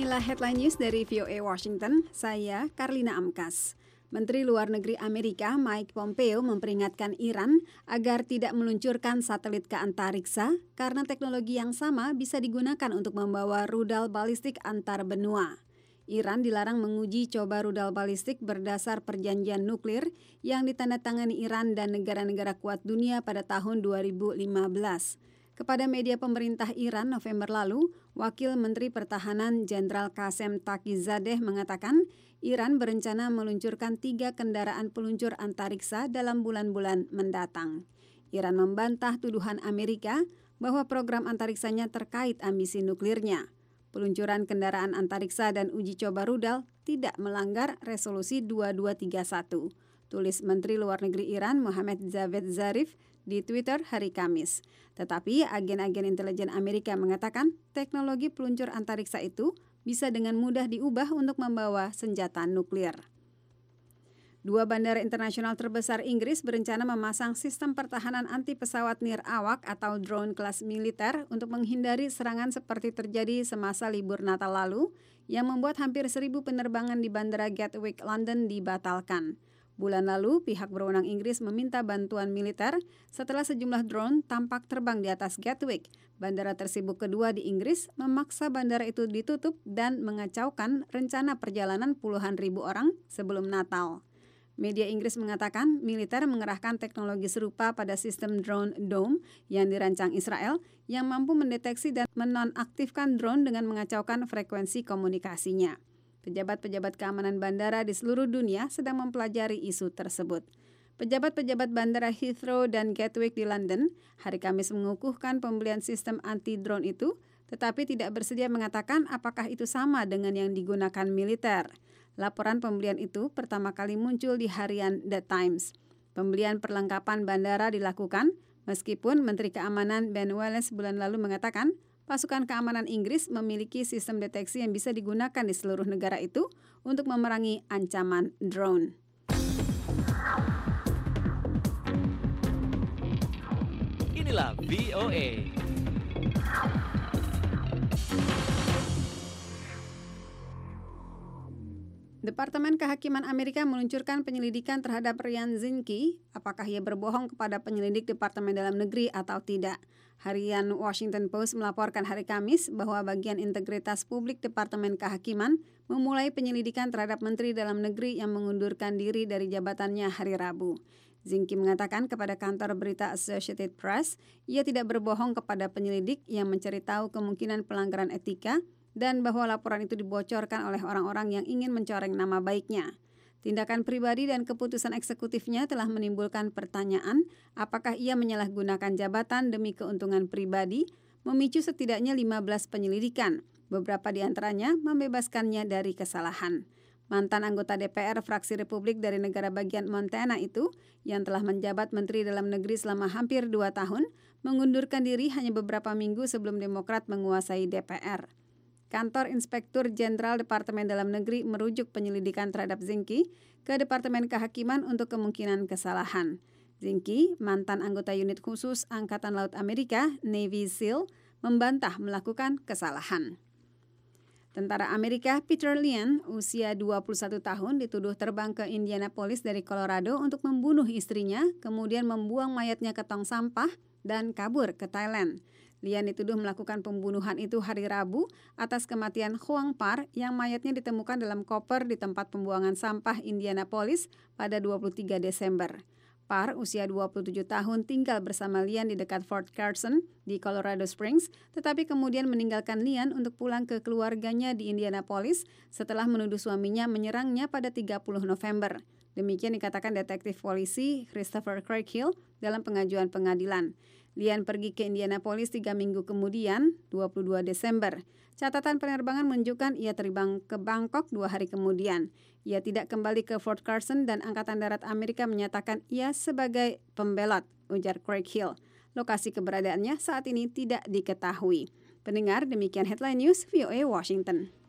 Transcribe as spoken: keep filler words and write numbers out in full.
Inilah headline news dari V O A Washington, saya Karlina Amkas. Menteri Luar Negeri Amerika Mike Pompeo memperingatkan Iran agar tidak meluncurkan satelit ke antariksa karena teknologi yang sama bisa digunakan untuk membawa rudal balistik antar benua. Iran dilarang menguji coba rudal balistik berdasar perjanjian nuklir yang ditandatangani Iran dan negara-negara kuat dunia pada tahun dua ribu lima belas. Kepada media pemerintah Iran November lalu, Wakil Menteri Pertahanan Jenderal Qasem Takhizadeh mengatakan Iran berencana meluncurkan tiga kendaraan peluncur antariksa dalam bulan-bulan mendatang. Iran membantah tuduhan Amerika bahwa program antariksanya terkait ambisi nuklirnya. Peluncuran kendaraan antariksa dan uji coba rudal tidak melanggar resolusi dua dua tiga satu, tulis Menteri Luar Negeri Iran Mohammad Javad Zarif di Twitter hari Kamis. Tetapi agen-agen intelijen Amerika mengatakan teknologi peluncur antariksa itu bisa dengan mudah diubah untuk membawa senjata nuklir. Dua bandara internasional terbesar Inggris berencana memasang sistem pertahanan anti pesawat nirawak atau drone kelas militer untuk menghindari serangan seperti terjadi semasa libur Natal lalu yang membuat hampir seribu penerbangan di Bandara Gatwick, London dibatalkan. Bulan lalu, pihak berwenang Inggris meminta bantuan militer setelah sejumlah drone tampak terbang di atas Gatwick. Bandara tersibuk kedua di Inggris memaksa bandara itu ditutup dan mengacaukan rencana perjalanan puluhan ribu orang sebelum Natal. Media Inggris mengatakan militer mengerahkan teknologi serupa pada sistem drone Dome yang dirancang Israel yang mampu mendeteksi dan menonaktifkan drone dengan mengacaukan frekuensi komunikasinya. Pejabat-pejabat keamanan bandara di seluruh dunia sedang mempelajari isu tersebut. Pejabat-pejabat bandara Heathrow dan Gatwick di London hari Kamis mengukuhkan pembelian sistem anti-drone itu, tetapi tidak bersedia mengatakan apakah itu sama dengan yang digunakan militer. Laporan pembelian itu pertama kali muncul di harian The Times. Pembelian perlengkapan bandara dilakukan meskipun Menteri Keamanan Ben Wallace bulan lalu mengatakan pasukan keamanan Inggris memiliki sistem deteksi yang bisa digunakan di seluruh negara itu untuk memerangi ancaman drone. Inilah V O A. Departemen Kehakiman Amerika meluncurkan penyelidikan terhadap Ryan Zinke, apakah ia berbohong kepada penyelidik Departemen Dalam Negeri atau tidak. Harian Washington Post melaporkan hari Kamis bahwa bagian integritas publik Departemen Kehakiman memulai penyelidikan terhadap Menteri Dalam Negeri yang mengundurkan diri dari jabatannya hari Rabu. Zinke mengatakan kepada kantor berita Associated Press, ia tidak berbohong kepada penyelidik yang mencari tahu kemungkinan pelanggaran etika dan bahwa laporan itu dibocorkan oleh orang-orang yang ingin mencoreng nama baiknya. Tindakan pribadi dan keputusan eksekutifnya telah menimbulkan pertanyaan apakah ia menyalahgunakan jabatan demi keuntungan pribadi, memicu setidaknya lima belas penyelidikan, beberapa di antaranya membebaskannya dari kesalahan. Mantan anggota D P R fraksi Republik dari negara bagian Montana itu, yang telah menjabat Menteri Dalam Negeri selama hampir dua tahun, mengundurkan diri hanya beberapa minggu sebelum Demokrat menguasai D P R. Kantor Inspektur Jenderal Departemen Dalam Negeri merujuk penyelidikan terhadap Zinke ke Departemen Kehakiman untuk kemungkinan kesalahan. Zinke, mantan anggota unit khusus Angkatan Laut Amerika, Navy SEAL, membantah melakukan kesalahan. Tentara Amerika Peter Lyon, usia dua puluh satu tahun, dituduh terbang ke Indianapolis dari Colorado untuk membunuh istrinya, kemudian membuang mayatnya ke tong sampah dan kabur ke Thailand. Lyon dituduh melakukan pembunuhan itu hari Rabu atas kematian Huang Par yang mayatnya ditemukan dalam koper di tempat pembuangan sampah Indianapolis pada dua puluh tiga Desember. Par, usia dua puluh tujuh tahun, tinggal bersama Lyon di dekat Fort Carson di Colorado Springs, tetapi kemudian meninggalkan Lyon untuk pulang ke keluarganya di Indianapolis setelah menuduh suaminya menyerangnya pada tiga puluh November. Demikian dikatakan detektif polisi Christopher Craighill dalam pengajuan pengadilan. Lyon pergi ke Indianapolis tiga minggu kemudian, dua puluh dua Desember. Catatan penerbangan menunjukkan ia terbang ke Bangkok dua hari kemudian. Ia tidak kembali ke Fort Carson dan Angkatan Darat Amerika menyatakan ia sebagai pembelot, ujar Craighill. Lokasi keberadaannya saat ini tidak diketahui. Pendengar, demikian headline news V O A Washington.